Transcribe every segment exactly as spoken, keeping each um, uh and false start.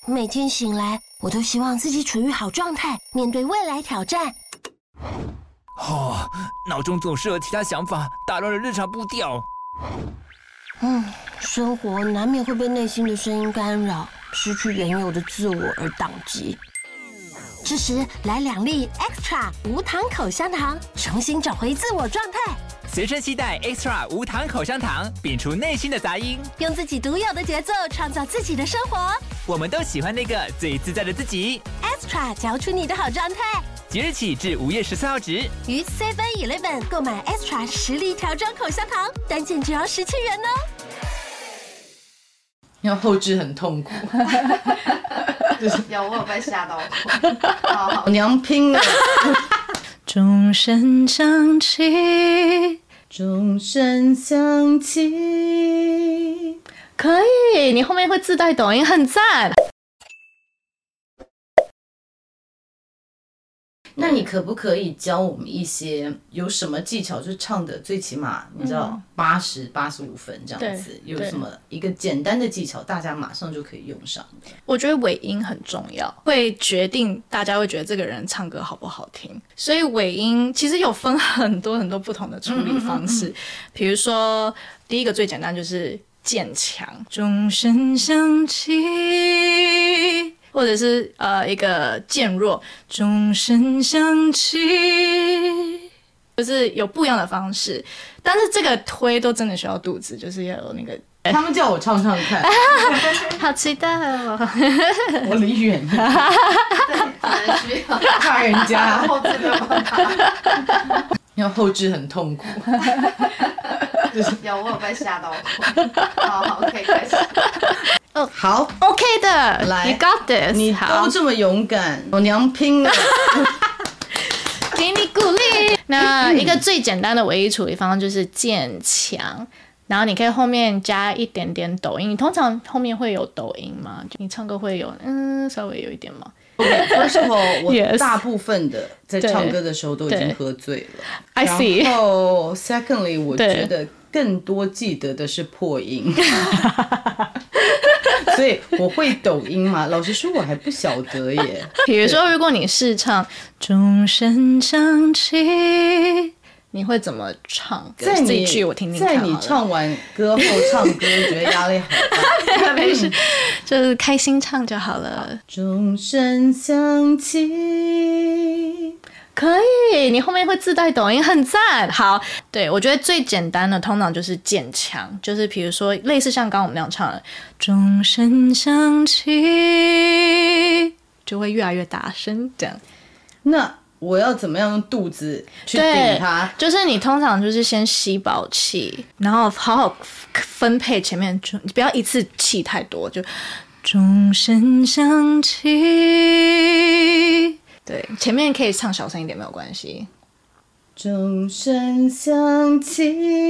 每天醒来，我都希望自己处于好状态，面对未来挑战。 哦，脑中总是有其他想法，打乱了日常步调。 嗯，生活难免会被内心的声音干扰，失去原有的自我而宕机。这时来两粒 Extra 无糖口香糖，重新找回自我状态。 随身携带 Extra 无糖口香糖，摒除内心的杂音， 用自己独有的节奏创造自己的生活。 我们都喜欢那个最自在的自己。 Extra 嚼出你的好状态。 即日起至五月十四号止， 于 Seven Eleven 购买 Extra 实力调装口香糖，单件只要十七元哦。 要后置很痛苦。 有，我有被吓到过。好好， 娘拼了！ 钟声响起， 钟声响起， 可以，你后面会自带抖音，很赞。 那你可不可以教我们一些有什么技巧，就是唱的最起码你知道八十八十五分这样子，有什么一个简单的技巧，大家马上就可以用上的？ 我觉得尾音很重要，会决定大家会觉得这个人唱歌好不好听。所以尾音其实有分很多很多不同的处理方式，比如说第一个最简单就是渐强，钟声响起。或者是呃一个渐弱，钟声响起，就是有不一样的方式，但是这个推都真的需要肚子，就是要有那个。 他们叫我唱唱看， 好期待哦！ 我离远一点， 可能需要怕人家后置没有办法。 要后置很痛苦。 有，我有被吓到过。好好，可以开始。 哦， 好 ，OK 的， 来 ，You got this， 你都这么勇敢，我娘拼了！ 给你鼓励。那一个最简单的尾音处理方式就是渐强，然后你可以后面加一点点抖音。你通常后面会有抖音吗？你唱歌会有嗯稍微有一点吗？ First of all， 我 Yes 大部分的在唱歌的时候都已经喝醉了。 I see。 然后 secondly， 我觉得更多记得的是破音。所以我会抖音嘛？老实说，我还不晓得耶。 比如说，如果你试唱钟声响起，你会怎么唱？ 在你这一句我听听看。 在你唱完歌后唱歌，觉得压力好大。 没事，就是开心唱就好了。 钟声响起。 可以，你后面会自带抖音，很赞。好，对，我觉得最简单的通常就是渐强，就是比如说类似像刚刚我们那样唱的，钟声响起，就会越来越大声这样。 那我要怎么样用肚子去顶它？ 就是你通常就是先吸饱气，然后好好分配前面，就不要一次气太多，就钟声响起。对，前面可以唱小声一点，没有关系。 钟声响起。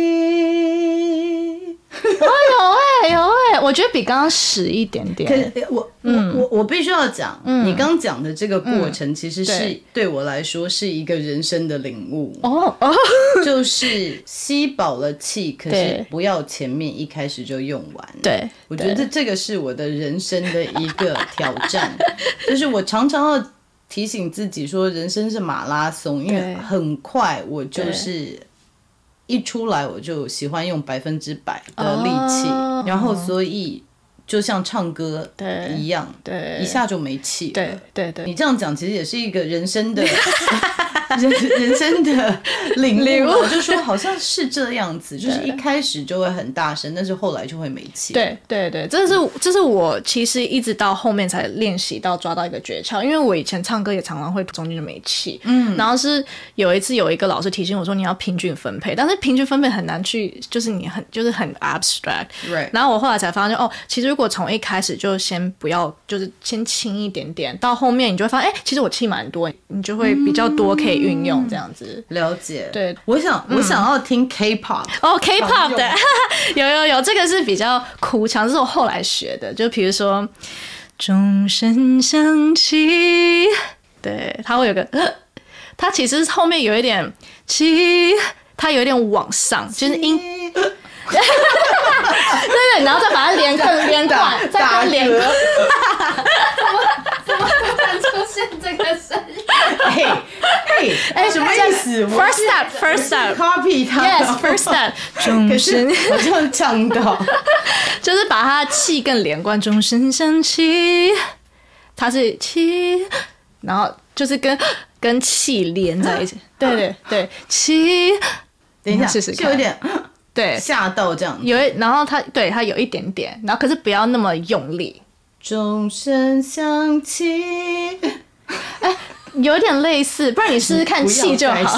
哦，有哎、欸，有哎、欸，我觉得比刚刚实一点点。 可是我、嗯、我我我必须要讲，嗯、你刚讲的这个过程，其实是、嗯、对我来说是一个人生的领悟。 哦哦， 就是吸饱了气，可是不要前面一开始就用完。 对， 我觉得这个是我的人生的一个挑战，就是我常常要提醒自己说，人生是马拉松，因为很快我就是一出来我就喜欢用百分之百的力气，哦、然后所以就像唱歌一样， 对， 一下就没气了。 对对对， 你这样讲其实也是一个人生的人人生的领悟，就说好像是这样子，就是一开始就会很大声，但是后来就会没气。 对对对，这是这是我其实一直到后面才练习到抓到一个诀窍，因为我以前唱歌也常常会中间就没气，嗯，然后是有一次有一个老师提醒我说你要平均分配，但是平均分配很难去，就是你很就是很 abstract，right， 然后我后来才发现哦，其实如果从一开始就先不要，就是先轻一点点，到后面你就会发现，哎，其实我气蛮多，你就会比较多可以运用这样子。 了解。 对， 我想、嗯、我想要听 K-pop。 哦 ，K-pop 的，有有有，这个是比较哭腔，这是我后来学的，就比如说钟声响起，对，它会有个，它其实后面有一点起，它有一点往上，就是音。对对，然后再把它连更连贯，再更连贯。 嘿，嘿，哎，什么意思 ？First step, first step, copy 他 yes, first step， 钟声好像唱到， 就是把它气更连贯，钟声响起，它是气，然后就是跟跟气连在一起，对对对，气。 等一下， 试试看， 就有点对吓到这样， 有一，然后它对它有一点点，然后可是不要那么用力。 钟声响起， 哎，有点类似，不然你试试看气就好。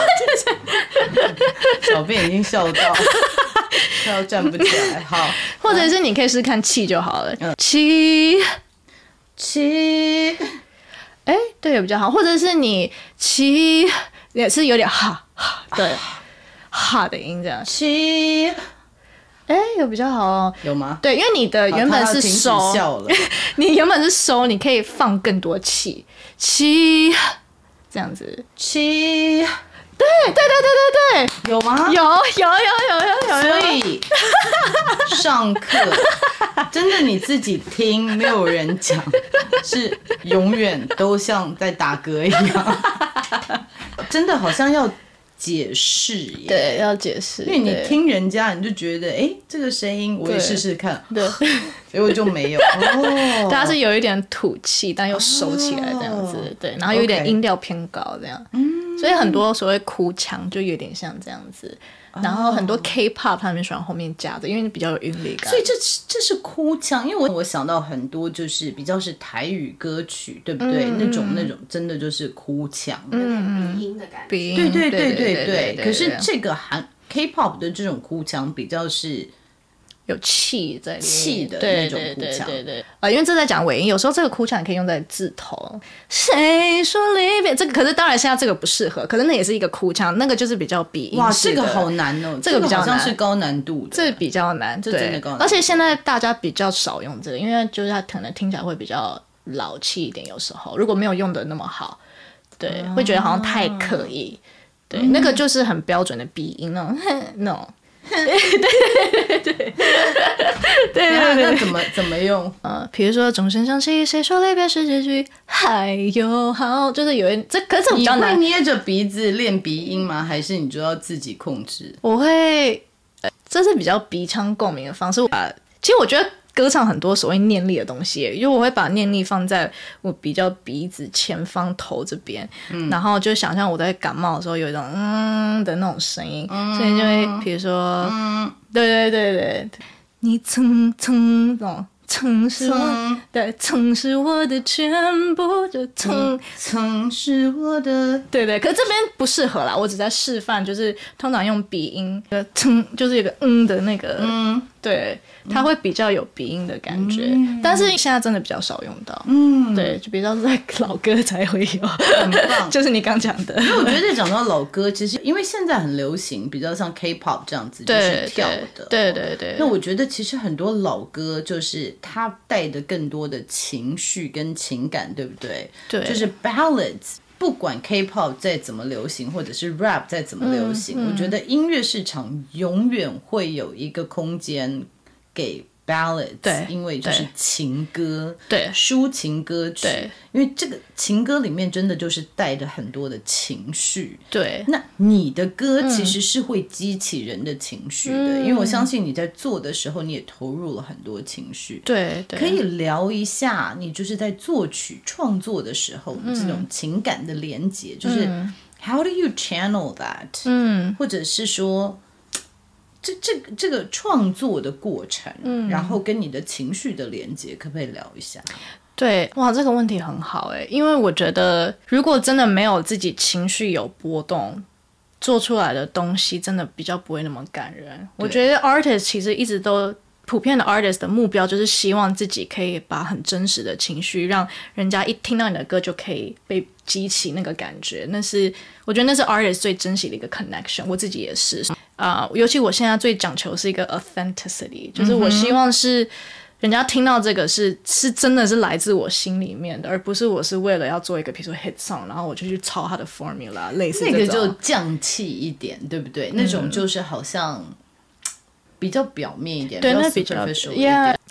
小便已经笑到笑到站不起来，好， 或者是你可以试试看气就好了，嗯、气气， 哎，对，也比较好，或者是你气也是有点哈哈，对。哈的音这样， 气， 哎，有比较好哦， 有吗？ 对，因为你的原本是收，你原本是收，你可以放更多气，气，这样子， 气， 对对对对对对， 有吗？ 有有有有有有， 所以上课真的你自己听，没有人讲，是永远都像在打嗝一样，真的好像要。解释耶， 对，要解释， 因为你听人家，你就觉得，哎，这个声音我也试试看， 对， 结果就没有。哦， 它是有一点吐气，但又收起来这样子，哦、对，然后有一点音调偏高这样，嗯，所以很多所谓哭腔就有点像这样子。然后很多 K-pop 他们喜欢后面加的，因为比较有韵律感。 所以这这是哭腔，因为我我想到很多就是比较是台语歌曲，对不对？嗯、那种那种真的就是哭腔， 嗯，鼻音的感觉。 鼻音， 对对对对对对。可是这个韩 K-pop 的这种哭腔比较是。 有气在里面， 气的那种哭腔， 对对对啊，因为这在讲尾音，有时候这个哭腔也可以用在字头。谁说离别？这个可是当然现在这个不适合，可是那也是一个哭腔，那个就是比较鼻音。 哇，这个好难哦， 这个比较难， 好像是高难度的， 这比较难， 这真的高难度。 而且现在大家比较少用这个，因为就是它可能听起来会比较老气一点，有时候如果没有用的那么好，对，啊、会觉得好像太刻意。对，嗯、那个就是很标准的鼻音那种，那种。对对对对对对， 那怎么怎么用？ 呃，比如说钟声响起，谁说离别是结局？还有好，就是有一这，可是这比较难。 你会捏着鼻子练鼻音吗？还是你就要自己控制？ 我会，呃、这是比较鼻腔共鸣的方式。呃，其实我觉得。歌唱很多所谓念力的东西，因为我会把念力放在我比较鼻子前方头这边，嗯、然后就想象我在感冒的时候有一种嗯的那种声音，嗯、所以就会比如说，嗯、对对对对，你蹭蹭那种。曾是我，对，曾是我的全部，就曾曾是我的， 对对。可是这边不适合啦，我只在示范，就是通常用鼻音，呃，曾就是有个嗯的那个，嗯，对，它会比较有鼻音的感觉，嗯、但是现在真的比较少用到，嗯，对，就比较在老歌才会有， 很棒， 就是你刚讲的。 因为我觉得讲到老歌，其实因为现在很流行，比较像 K-pop 这样子，就是跳的， 对对 对, 对。 那我觉得其实很多老歌就是它带的更多的情绪跟情感，对不对？ 对， 就是 ballads。不管 K-pop 再怎么流行，或者是 rap 再怎么流行，嗯嗯、我觉得音乐市场永远会有一个空间给 ballads， 对， 因为就是情歌， 对， 抒情歌曲， 对， 因为这个情歌里面真的就是带着很多的情绪， 对。 那你的歌其实是会激起人的情绪的，嗯、因为我相信你在做的时候，你也投入了很多情绪， 对，对。 可以聊一下你就是在作曲创作的时候，嗯、这种情感的连结，就是 how do you channel that？ 嗯，或者是说。这这个这个创作的过程，嗯，然后跟你的情绪的连接，可不可以聊一下？ 对，哇，这个问题很好哎，因为我觉得如果真的没有自己情绪有波动，做出来的东西真的比较不会那么感人。我觉得 artist 其实一直都普遍的 artist 的目标就是希望自己可以把很真实的情绪，让人家一听到你的歌就可以被激起那个感觉。那是我觉得那是 artist 最珍惜的一个 connection。我自己也是。啊、uh, 尤其我现在最讲求是一个 authenticity， 就是我希望是人家听到这个是是真的是来自我心里面的，而不是我是为了要做一个比如说 hit song， 然后我就去抄它的 formula， 类似这种。 那个就降气一点，对不对？嗯、那种就是好像比较表面一点， 对， 比较那比较 superficial 一点。 Yeah，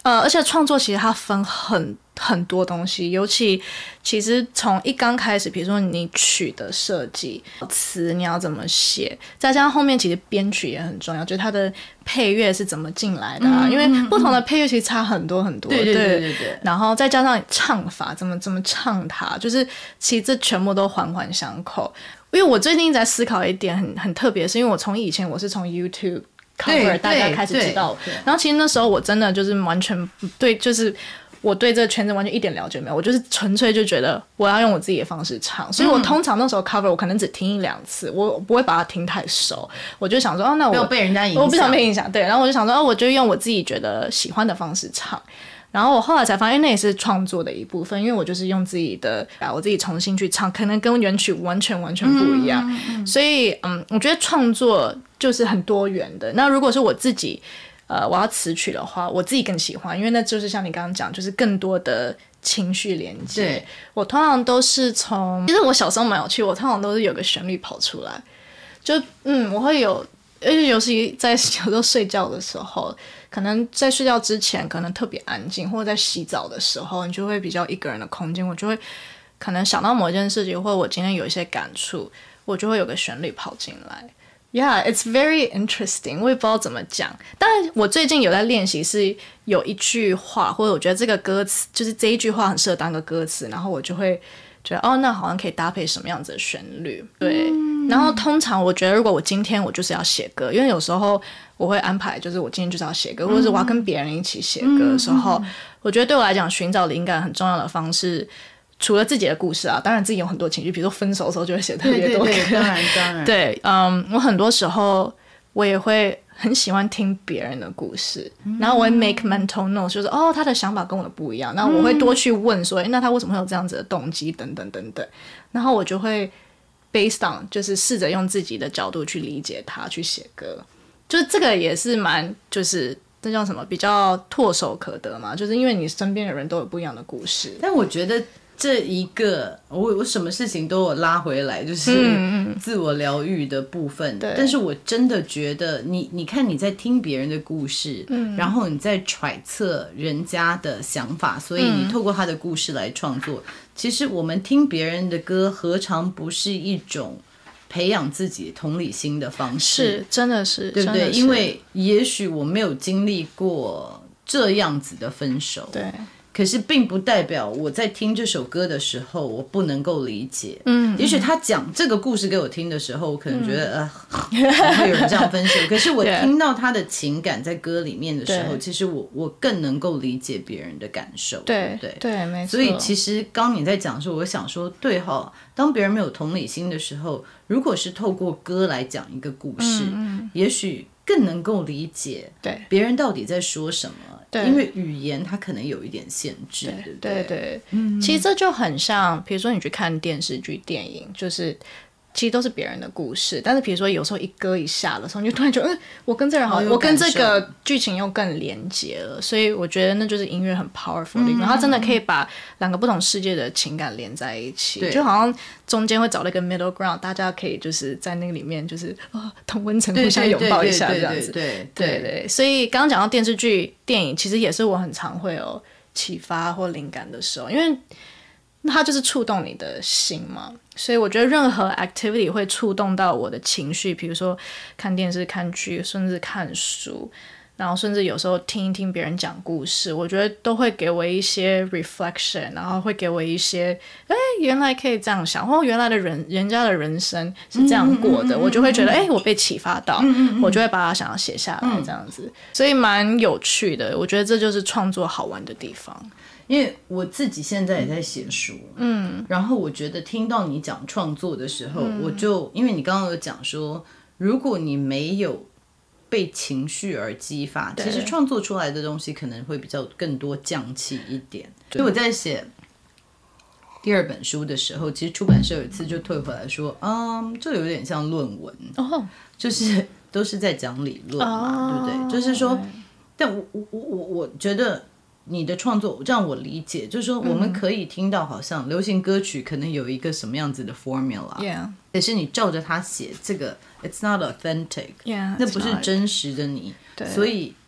呃，而且创作其实它分很很多东西，尤其其实从一刚开始，比如说你曲的设计、词你要怎么写，再加上后面其实编曲也很重要，就是它的配乐是怎么进来的啊，嗯、因为不同的配乐其实差很多很多， 对对对对对。 然后再加上唱法，怎么怎么唱它，就是其实这全部都环环相扣。因为我最近在思考一点很很特别，是因为我从以前我是从 YouTube。cover 大家开始知道，然后其实那时候我真的就是完全不对，就是我对这个圈子完全一点了解没有，我就是纯粹就觉得我要用我自己的方式唱，所以我通常那时候 cover 我可能只听一两次，我不会把它听太熟，我就想说，哦，那我不要被人家影响， 我不想被影响，对，然后我就想说，哦，我就用我自己觉得喜欢的方式唱。然后我后来才发现，那也是创作的一部分，因为我就是用自己的啊，我自己重新去唱，可能跟原曲完全完全不一样。嗯嗯嗯、所以，嗯，我觉得创作就是很多元的。那如果是我自己，呃，我要词曲的话，我自己更喜欢，因为那就是像你刚刚讲，就是更多的情绪连接。 对， 我通常都是从，其实我小时候蛮有趣，我通常都是有个旋律跑出来，就嗯，我会有。而且尤其在有时候睡觉的时候，可能在睡觉之前可能特别安静，或者在洗澡的时候，你就会比较一个人的空间，我就会可能想到某一件事情，或者我今天有一些感触，我就会有个旋律跑进来。Yeah, it's very interesting. 我也不知道怎么讲，但我最近有在练习，是有一句话，或者我觉得这个歌词就是这一句话很适合当个歌词，然后我就会觉得哦，那好像可以搭配什么样子的旋律，对。嗯、然后通常我觉得，如果我今天我就是要写歌，因为有时候我会安排，就是我今天就是要写歌，嗯、或者是我要跟别人一起写歌的时候，嗯、我觉得对我来讲，寻找灵感很重要的方式，除了自己的故事啊，当然自己有很多情绪，比如说分手的时候就会写特别多歌， 对对对，当然当然， 对，嗯，我很多时候我也会很喜欢听别人的故事，嗯、然后我会 make mental notes， 就是哦，他的想法跟我的不一样，那我会多去问说，嗯、那他为什么会有这样子的动机等等等等，然后我就会 based on 就是试着用自己的角度去理解他，去写歌，就是这个也是蛮就是这叫什么比较唾手可得嘛，就是因为你身边的人都有不一样的故事， 但我觉得。这一个我我什么事情都有拉回来，就是自我疗愈的部分。嗯、但是我真的觉得你，你看你在听别人的故事，嗯、然后你在揣测人家的想法，所以你透过他的故事来创作。嗯、其实我们听别人的歌，何尝不是一种培养自己同理心的方式？ 是，真的是， 对不对？因为也许我没有经历过这样子的分手， 对。 可是并不代表我在听这首歌的时候我不能够理解，嗯，也许他讲这个故事给我听的时候，我可能觉得、嗯、呃，会有人这样分手。可是我听到他的情感在歌里面的时候，其实我我更能够理解别人的感受， 对对对，没错。 所以其实刚你在讲的时候，我想说，对哈，当别人没有同理心的时候，如果是透过歌来讲一个故事，嗯嗯也许更能够理解对别人到底在说什么。因为语言它可能有一点限制，对不对？ 对对，嗯，其实这就很像，比如说你去看电视剧、电影，就是其实都是别人的故事，但是比如说有时候一歌一下的时候，你就突然觉得，嗯，我跟这人好，我跟这个剧情又更连结了，所以我觉得那就是音乐很 powerful 的地方，嗯、它真的可以把两个不同世界的情感连在一起，就好像中间会找到一个 middle ground， 大家可以就是在那个里面就是啊同温层互相拥抱一下这样子， 对对 对, 对, 对，所以刚刚讲到电视剧、电影，其实也是我很常会有启发或灵感的时候，因为它就是触动你的心嘛，所以我觉得任何 activity 会触动到我的情绪，比如说看电视、看剧，甚至看书，然后甚至有时候听一听别人讲故事，我觉得都会给我一些 reflection， 然后会给我一些哎，原来可以这样想，或原来的人人家的人生是这样过的，嗯、我就会觉得哎，我被启发到，嗯、我就会把它想要写下来这样子，嗯、所以蛮有趣的，我觉得这就是创作好玩的地方。 因为我自己现在也在写书，嗯，然后我觉得听到你讲创作的时候，嗯、我就因为你刚刚有讲说，如果你没有被情绪而激发，其实创作出来的东西可能会比较更多匠气一点。所以我在写第二本书的时候，其实出版社有一次就退回来说，嗯，这有点像论文，哦，就是都是在讲理论嘛，哦、对不对？就是说，但我我我我觉得。你的创作让我理解，就是说我们可以听到好像流行歌曲可能有一个什么样子的 formula， yeah. 可是你照着它写，这个 it's not authentic， yeah, 那不是真实的你，所以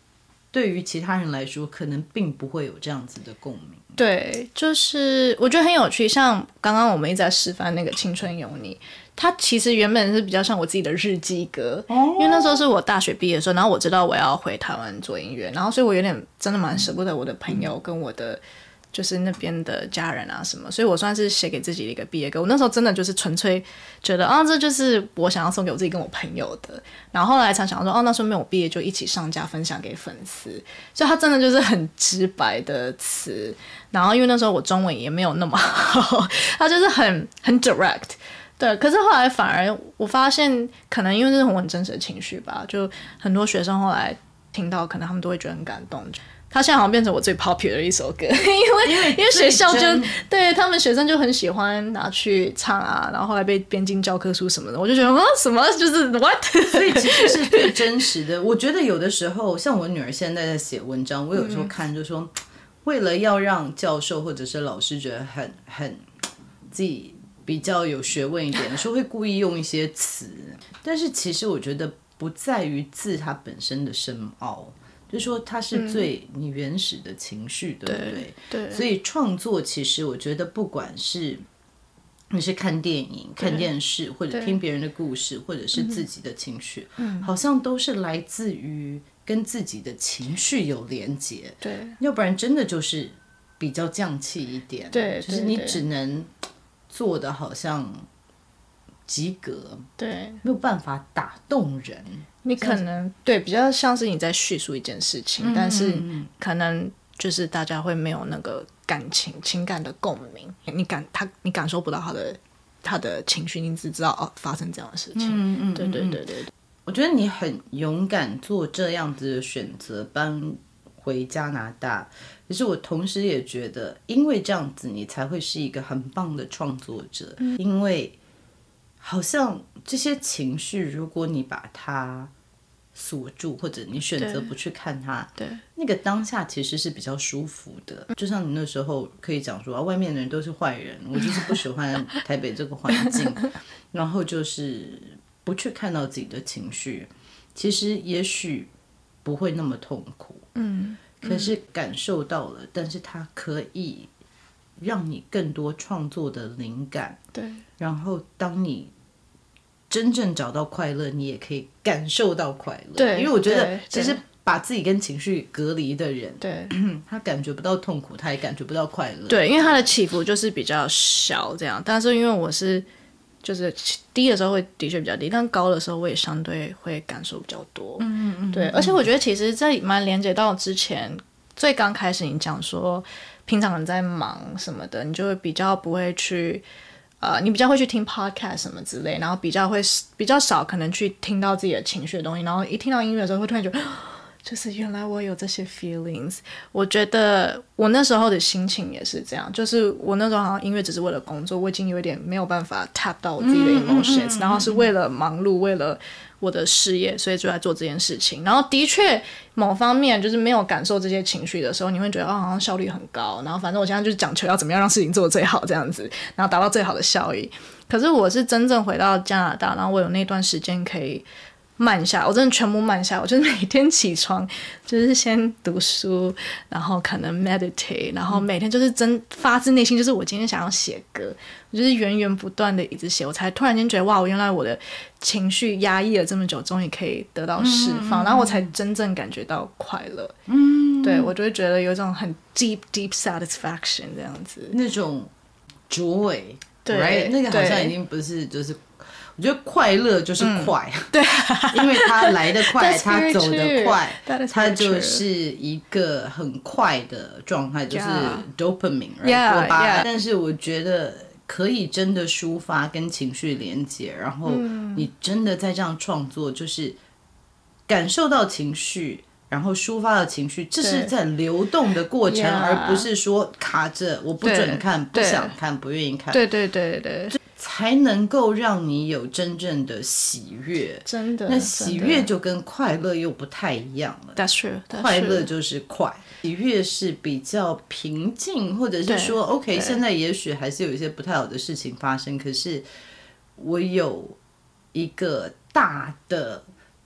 对于其他人来说可能并不会有这样子的共鸣。 对，就是我觉得很有趣，像刚刚我们一直在示范那个青春有你，它其实原本是比较像我自己的日记歌，哦、因为那时候是我大学毕业的时候，然后我知道我要回台湾做音乐，然后所以我有点真的蛮舍不得我的朋友跟我的就是那边的家人啊什么，所以我算是写给自己的一个毕业歌。我那时候真的就是纯粹觉得啊，这就是我想要送给我自己跟我朋友的。然后后来才想说，哦，那顺便我毕业就一起上架分享给粉丝，所以它真的就是很直白的词。然后因为那时候我中文也没有那么好，它就是很很 direct。对，可是后来反而我发现，可能因为这是我很真实的情绪吧，就很多学生后来听到，可能他们都会觉得很感动。他现在好像变成我最 popular 的一首歌，因为因为因为学校就对他们学生就很喜欢拿去唱啊，然后后来被编进教科书什么的，我就觉得啊什么就是 what， 所以其实是最真实的。我觉得有的时候，像我女儿现在在写文章，我有时候看就说，嗯、为了要让教授或者是老师觉得很很自己比较有学问一点的时候，会故意用一些词，但是其实我觉得不在于字它本身的深奥。就是说它是最你原始的情绪、嗯、对不对？ 对， 所以创作其实我觉得不管是你是看电影看电视或者听别人的故事或者是自己的情绪、嗯、好像都是来自于跟自己的情绪有连结， 对， 要不然真的就是比较匠气一点， 对， 就是你只能做的好像及格， 对， 没有办法打动人。 你可能对比较像是你在叙述一件事情、嗯、但是可能就是大家会没有那个感情情感的共鸣，你感他你感受不到他的他的情绪，你只知道哦发生这样的事情。嗯嗯，对对对对对。 我觉得你很勇敢做这样子的选择，搬回加拿大。可是我同时也觉得，因为这样子，你才会是一个很棒的创作者，嗯、因为好像这些情绪，如果你把它锁住，或者你选择不去看它， 对， 那个当下其实是比较舒服的。就像你那时候可以讲说、啊、外面的人都是坏人，我就是不喜欢台北这个环境，然后就是不去看到自己的情绪，其实也许不会那么痛苦，嗯，可是感受到了，但是它可以让你更多创作的灵感， 对， 然后当你真正找到快乐，你也可以感受到快乐。 对， 因为我觉得其实把自己跟情绪隔离的人， 对， 他感觉不到痛苦，他也感觉不到快乐。 对，因为他的起伏就是比较小这样，但是因为我是就是低的时候会的确比较低，但高的时候我也相对会感受比较多。嗯嗯，对，而且我觉得其实这蛮连接到之前最刚开始你讲说平常人在忙什么的，你就会比较不会去。呃，你比较会去听 podcast 什么之类，然后比较会比较少可能去听到自己的情绪的东西，然后一听到音乐的时候会突然觉得，就是原来我有这些 feelings。我觉得我那时候的心情也是这样，就是我那时候好像音乐只是为了工作，我已经有点没有办法 tap 到我自己的 emotions，、嗯嗯嗯、然后是为了忙碌，为了我的事业，所以就在做这件事情。然后的确某方面就是没有感受这些情绪的时候，你会觉得哦，好像效率很高，然后反正我现在就是讲求要怎么样让事情做得最好这样子，然后达到最好的效益。可是我是真正回到加拿大，然后我有那段时间可以慢下，我真的全部慢下，我就是每天起床就是先读书，然后可能 meditate， 然后每天就是真发自内心，就是我今天想要写歌，我就是源源不断的一直写，我才突然间觉得哇，我原来我的情绪压抑了这么久，终于可以得到释放，嗯、然后我才真正感觉到快乐。嗯，对，我就会觉得有一种很 deep deep satisfaction 这样子， 那种 joy， 对， right? 那个好像已经不是就是。我觉得快乐就是快，嗯、 对， 因为它来得快，它走得快，它就是一个很快的状态，就是 dopamine， right? yeah, yeah. 但是我觉得可以真的抒发跟情绪连接，然后你真的在这样创作，就是感受到情绪，然后抒发的情绪，这是在流动的过程，而不是说卡着，我不准看，不想看，不愿意看。 对对对对。 才能够让你有真正的喜悦， 真的。 那喜悦就跟快乐又不太一样了。 That's true, that's true. 快乐就是快，喜悦是比较平静，或者是说 OK， 现在也许还是有一些不太好的事情发生，可是我有一个大的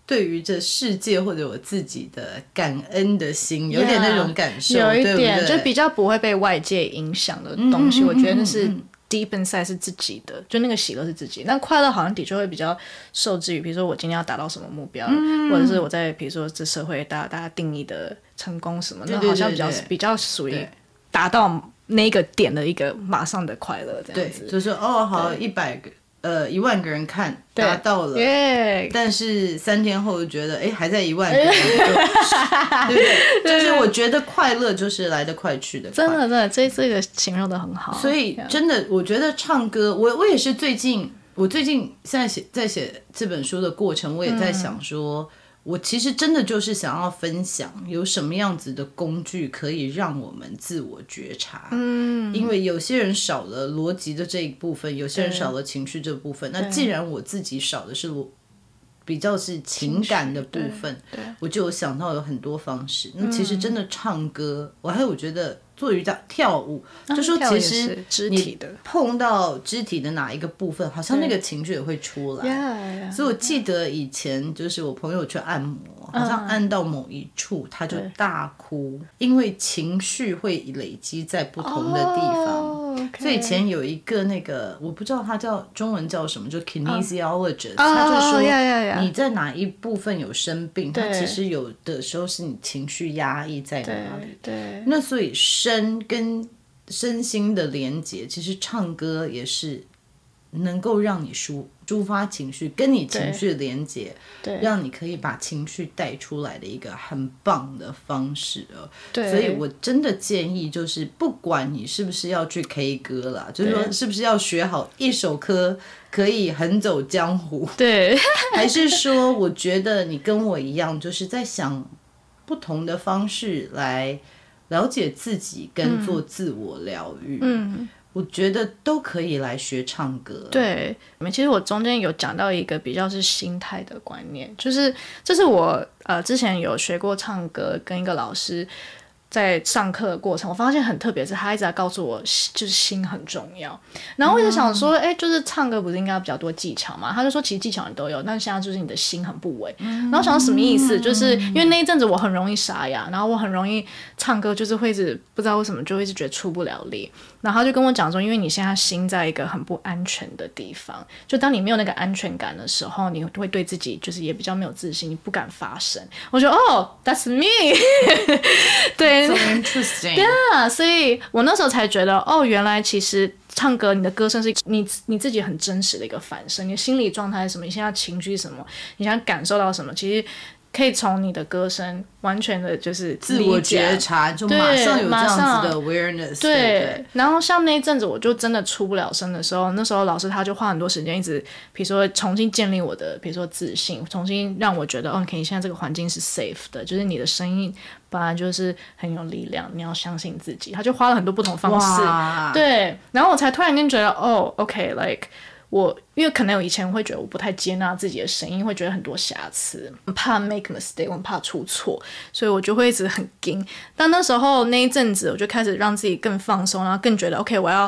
对于这世界或者我自己的感恩的心，有点那种感受， yeah, 有一点对不对？ 就比较不会被外界影响的东西，嗯、我觉得那是 deep inside 是自己的，就那个喜乐是自己。但快乐好像的确会比较受制于，比如说我今天要达到什么目标，嗯、或者是我在比如说这社会大家大家定义的成功什么，那好像比较比较属于达到那个点的一个马上的快乐这样子。 对，就是哦，好，一百个。呃，一万个人看达到了，但是三天后觉得，哎，还在一万个人，对不对？就是我觉得快乐就是来得快去的快， 真的真的，这这个形容的很好。 所以真的，我觉得唱歌，我我也是最近，我最近现在写在写这本书的过程，我也在想说。嗯我其实真的就是想要分享有什么样子的工具可以让我们自我觉察，嗯，因为有些人少了逻辑的这一部分，有些人少了情绪这部分，那既然我自己少的是逻比较是情感的部分，我就有想到有很多方式。那其实真的唱歌，我还有觉得做瑜伽、跳舞，就说其实你碰到肢体的哪一个部分，好像那个情绪也会出来。所以我记得以前就是我朋友去按摩，好像按到某一处他就大哭，因为情绪会累积在不同的地方。所以以前有一个那个我不知道他叫中文叫什么，就 kinesiologist， 他就说你在哪一部分有生病，它其实有的时候是你情绪压抑在哪里。对，那所以身跟身心的连结，其实唱歌也是能够让你抒抒发情绪，跟你情绪连结，让你可以把情绪带出来的一个很棒的方式哦。所以我真的建议，就是不管你是不是要去 K 歌啦，就是说是不是要学好一首歌可以横走江湖，对，还是说我觉得你跟我一样，就是在想不同的方式来了解自己跟做自我疗愈。嗯，我觉得都可以来学唱歌。 对，其实我中间有讲到一个比较是心态的观念，就是这是我呃之前有学过唱歌，跟一个老师在上课的过程，我发现很特别，是他一直在告诉我，就是心很重要。然后我就想说，哎、嗯，就是唱歌不是应该比较多技巧嘛？他就说，其实技巧你都有，但是现在就是你的心很不稳。嗯、然后想什么意思？就是因为那一阵子我很容易沙哑，然后我很容易唱歌，就是会一直不知道为什么就会一直觉得出不了力。然后他就跟我讲说，因为你现在心在一个很不安全的地方，就当你没有那个安全感的时候，你会对自己就是也比较没有自信，你不敢发声。我觉得哦 ，That's me 对。 So interesting. 对啊，所以我那时候才觉得，哦，原来其实唱歌，你的歌声是你你自己很真实的一个反射，你的心理状态是什么，你现在情绪是什么，你现在感受到什么，其实可以从你的歌声完全的就是自我觉察，就马上有这样子的 awareness。 对, 对， 然后像那一阵子我就真的出不了声的时候，那时候老师他就花很多时间一直比如说重新建立我的比如说自信，重新让我觉得 OK 你现在这个环境是 safe 的，就是你的声音本来就是很有力量，你要相信自己。他就花了很多不同方式，对，然后我才突然间觉得哦 OK like我因为可能我以前会觉得我不太接纳自己的声音，会觉得很多瑕疵，很怕 make mistake， 我很怕出错，所以我就会一直很紧。但那时候那一阵子我就开始让自己更放松，然后更觉得 OK 我要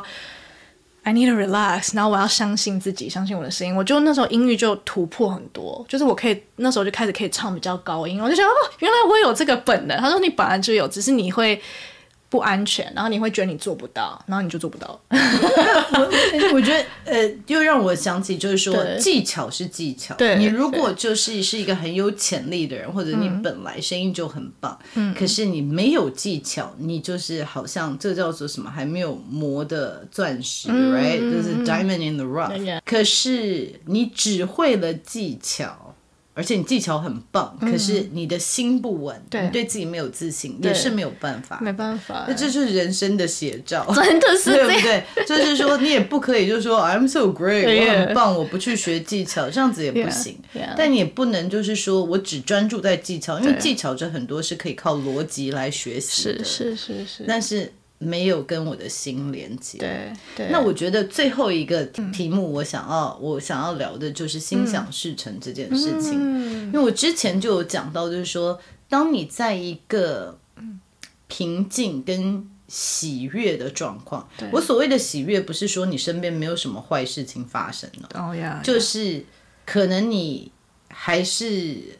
I need to relax， 然后我要相信自己，相信我的声音。我就那时候音域就突破很多，就是我可以那时候就开始可以唱比较高音，我就想哦原来我有这个本能。他说你本来就有，只是你会不安全，然后你会觉得你做不到，然后你就做不到。 我, 我觉得呃，又让我想起就是说技巧是技巧，对，你如果就是是一个很有潜力的人，或者你本来声音就很棒，嗯，可是你没有技巧，你就是好像这叫做什么还没有磨的钻石，嗯，right， 就是 diamond in the rough，嗯，可是你只会了技巧，而且你技巧很棒，嗯，可是你的心不稳，对，你对自己没有自信，也是没有办法， 没办法， 那这就是人生的写照， 真的是这样， 对不对？就是说你也不可以就说 I'm so great， 我很棒，我不去学技巧，这样子也不行。Yeah, yeah. 但你也不能就是说我只专注在技巧，因为技巧这很多是可以靠逻辑来学习的， 是是是是， 但是没有跟我的心连接。 对对。 那我觉得最后一个题目我想要，嗯，我想要聊的就是心想事成这件事情，嗯，因为我之前就有讲到，就是说当你在一个平静跟喜悦的状况，我所谓的喜悦不是说你身边没有什么坏事情发生了， 哦呀， 就是可能你还是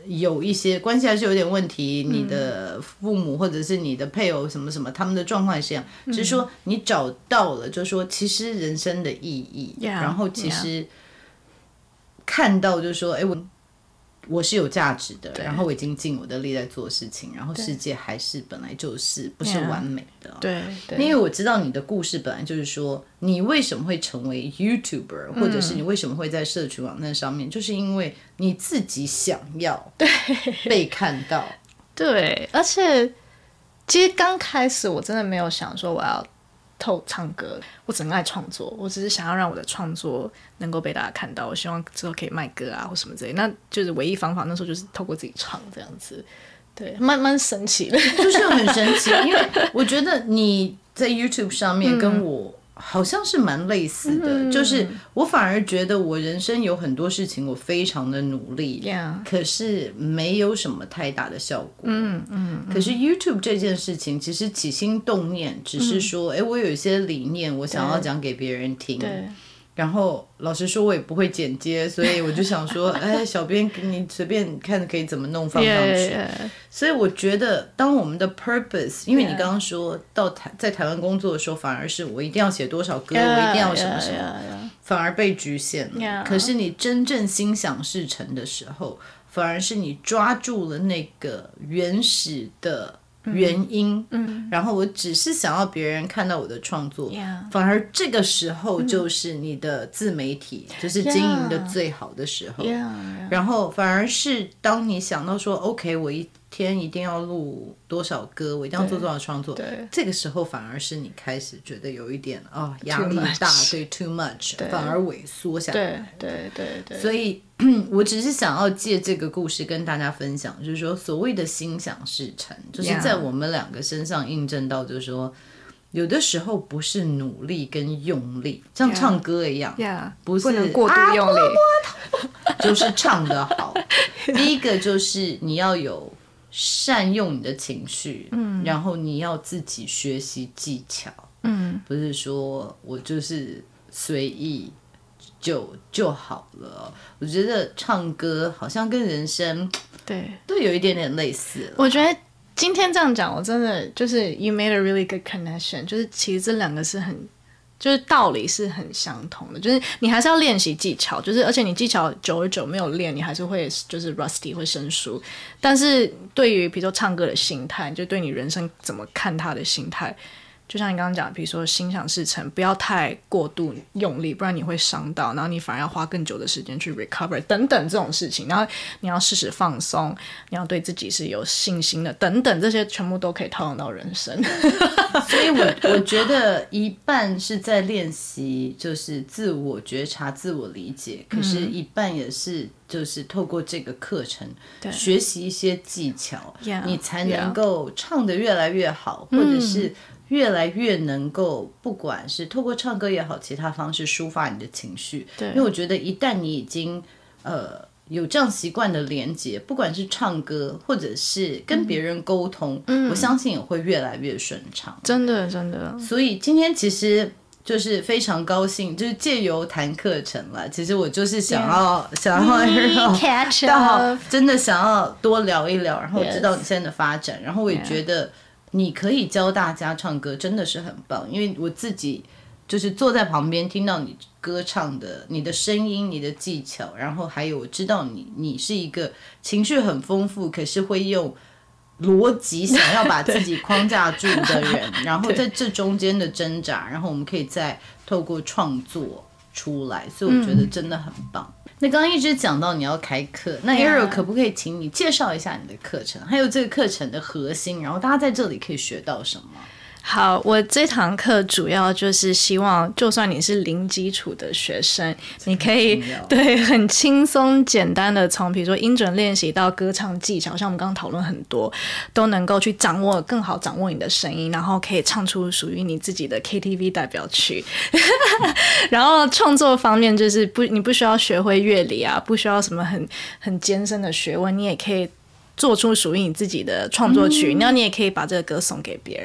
有一些关系还是有点问题，你的父母或者是你的配偶什么什么，他们的状况也是一样，只是说你找到了，就是说其实人生的意义， Yeah, 然后其实看到就是说，哎，我我是有价值的，然后我已经尽我的力在做事情，然后世界还是本来就是不是完美的， 对对， 因为我知道你的故事本来就是说，你为什么会成为 YouTuber， 或者是你为什么会在社群网站上面，就是因为你自己想要被看到。 对，而且其实刚开始我真的没有想说我要透唱歌，我只很爱创作，我只是想要让我的创作能够被大家看到，我希望之后可以卖歌啊或什么之类，那就是唯一方法，那时候就是透过自己唱这样子。对，蛮蛮神奇的， 就是很神奇，因为我觉得你在 YouTube 上面跟我好像是蛮类似的，嗯、就是我反而觉得我人生有很多事情我非常的努力， yeah. 可是没有什么太大的效果。 嗯嗯。 可是 YouTube 这件事情，其实起心动念只是说，哎、嗯，我有一些理念，我想要讲给别人听。 对。 然后老实说，我也不会剪接，所以我就想说，哎，小编你随便看可以怎么弄放上去。 Yeah, yeah. 所以我觉得，当我们的 purpose， 因为你刚刚说到台在台湾工作的时候，反而是我一定要写多少歌， yeah, 我一定要什么什么， yeah, yeah, yeah. 反而被局限了。 Yeah. 可是你真正心想事成的时候，反而是你抓住了那个原始的原因，嗯，然后我只是想要别人看到我的创作， yeah. 反而这个时候就是你的自媒体、嗯、就是经营的最好的时候， yeah. Yeah. 然后反而是当你想到说 OK 我一天一定要录多少歌，我一定要做多少创作， 对， 这个时候反而是你开始觉得有一点哦压力大，对 too much， 反而萎缩下来， 对对对对， 所以我只是想要借这个故事跟大家分享，就是说所谓的心想事成，就是在我们两个身上印证到，就是说有的时候不是努力跟用力，像唱歌一样， yeah, 不是不能过度用力， 啊、就是唱得好。第一个就是你要有善用你的情绪，嗯，然后你要自己学习技巧，嗯，不是说我就是随意就就好了。我觉得唱歌好像跟人生对都有一点点类似了。 我觉得今天这样讲，我真的就是 you made a really good connection， 就是其实这两个是很就是道理是很相同的，就是你还是要练习技巧，就是而且你技巧久而久没有练，你还是会就是 rusty 会生疏。但是对于比如说唱歌的心态，就对你人生怎么看它的心态，就像你刚刚讲，比如说心想事成，不要太过度用力，不然你会伤到，然后你反而要花更久的时间去 recover 等等这种事情。然后你要适时放松，你要对自己是有信心的，等等，这些全部都可以套用到人生。 所以我我觉得一半是在练习，就是自我觉察、自我理解，可是一半也是就是透过这个课程学习一些技巧， yeah, 你才能够唱得越来越好， yeah. 或者是越来越能够，不管是透过唱歌也好，其他方式抒发你的情绪。 对， 因为我觉得一旦你已经呃有这样习惯的连接，不管是唱歌或者是跟别人沟通，嗯，我相信也会越来越顺畅。 真的真的。 所以今天其实就是非常高兴，就是借由谈课程了。其实我就是想要、yeah. 想要让 catch up， 真的想要多聊一聊，然后我知道你现在的发展， yes. 然后我也觉得你可以教大家唱歌，真的是很棒。因为我自己就是坐在旁边听到你歌唱的，你的声音，你的技巧，然后还有我知道你你是一个情绪很丰富，可是会用逻辑想要把自己框架住的人，然后在这中间的挣扎，然后我们可以再透过创作出来，所以我觉得真的很棒。嗯，那刚刚一直讲到你要开课，那 Ariel 可不可以请你介绍一下你的课程，还有这个课程的核心，然后大家在这里可以学到什么？ 好，我这堂课主要就是希望，就算你是零基础的学生，你可以对很轻松简单的从比如说音准练习到歌唱技巧，像我们刚刚讨论很多，都能够去掌握更好掌握你的声音，然后可以唱出属于你自己的 K T V 代表曲。然后创作方面就是不，你不需要学会乐理啊，不需要什么很很艰深的学问，你也可以做出属于你自己的创作曲，然后、嗯、你也可以把这个歌送给别人，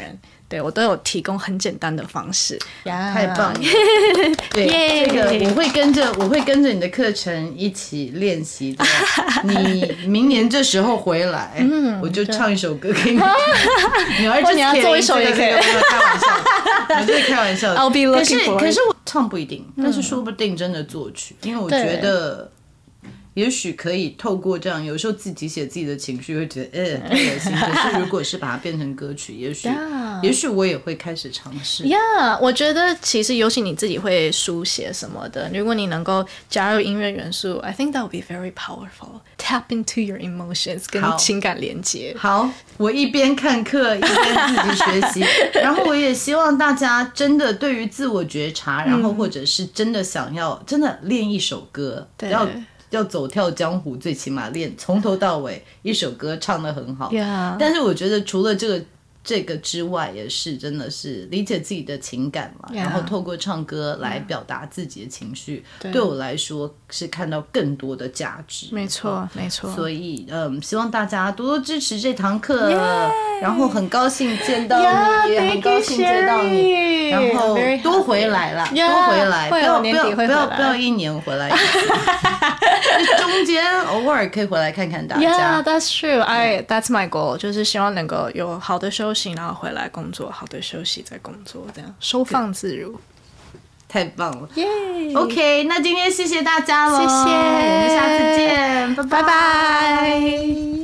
对我都有提供很简单的方式。 太棒了！对， Yeah 这个我会跟着，我会跟着你的课程一起练习的。你明年这时候回来，嗯，我就唱一首歌给你。女儿就你要做一首也可以， 开玩笑，我这是开玩笑的。 I'll be looking 可是 for it 可是我唱不一定，但是说不定真的作曲，因为我觉得。也许可以透过这样，有时候自己写自己的情绪会觉得，呃，太恶心。可是如果是把它变成歌曲，也许， Yeah. 也许我也会开始尝试。 呀、yeah, 我觉得其实尤其你自己会书写什么的，如果你能够加入音乐元素 ，I think that would be very powerful. Tap into your emotions， 跟情感连接。 好，我一边看课一边自己学习，然后我也希望大家真的对于自我觉察，然后或者是真的想要真的练一首歌， 对要。要走跳江湖，最起码练从头到尾一首歌唱得很好。 Yeah. 但是我觉得除了这个这个之外，也是真的是理解自己的情感嘛， Yeah. 然后透过唱歌来表达自己的情绪， Yeah. 对我来说是看到更多的价值。 没错，没错。 所以嗯，希望大家多多支持这堂课。Yeah. 然后很高兴见到你， Yeah, 也很高兴见到你。然后多回来啦， Yeah, 多回来，不要不要不要不要一年回来一次。中间偶尔可以回来看看大家。 Yeah, that's true. I that's my goal. 就是希望能够有好的休息，然后回来工作，好的休息再工作，这样收放自如。 太棒了！ 耶、 yeah. OK， 那今天谢谢大家喽， 谢谢， 我们下次见，拜拜。 拜拜。